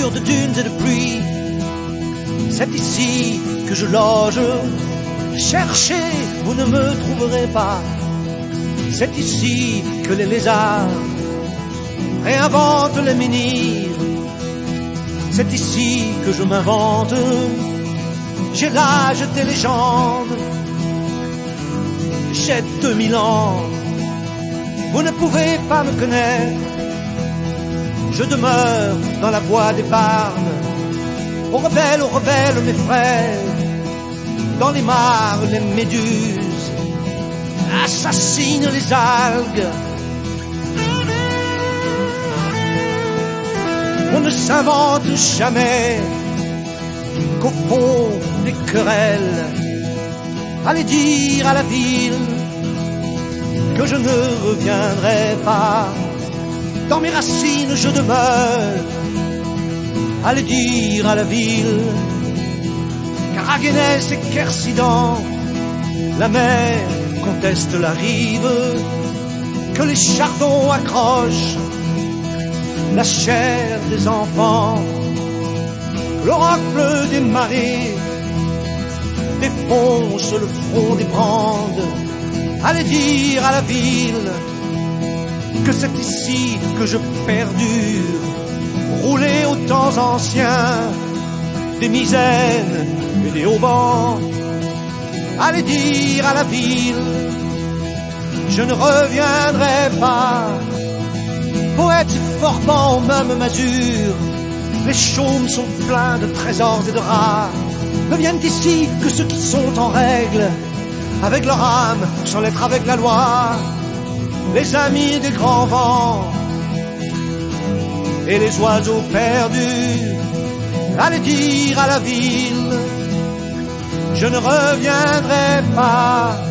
de dunes et de pluie. C'est ici que je loge. Cherchez, vous ne me trouverez pas. C'est ici que les lézards réinventent les menhirs. C'est ici que je m'invente. J'ai l'âge des légendes. J'ai 2000 ans. Vous ne pouvez pas me connaître. Je demeure dans la voie des Barnes. Aux rebelles, mes frères. Dans les mares, les méduses assassinent les algues. On ne s'invente jamais qu'au fond des querelles. Allez dire à la ville que je ne reviendrai pas. Dans mes racines je demeure. Allez dire à la ville qu'Araguenès et Quercidan, la mer conteste la rive, que les chardons accrochent la chair des enfants, l'oracle des marées défonce le front des brandes. Allez dire à la ville que c'est ici que je perdure, rouler aux temps anciens des misaines et des haubans. Allez dire à la ville, je ne reviendrai pas. Poètes et forbans aux mêmes masures, les chaumes sont pleins de trésors et de rats. Ne viennent ici que ceux qui sont en règle avec leur âme, sans l'être avec la loi. Les amis des grands vents et les oiseaux perdus. Allez dire à la ville, je ne reviendrai pas.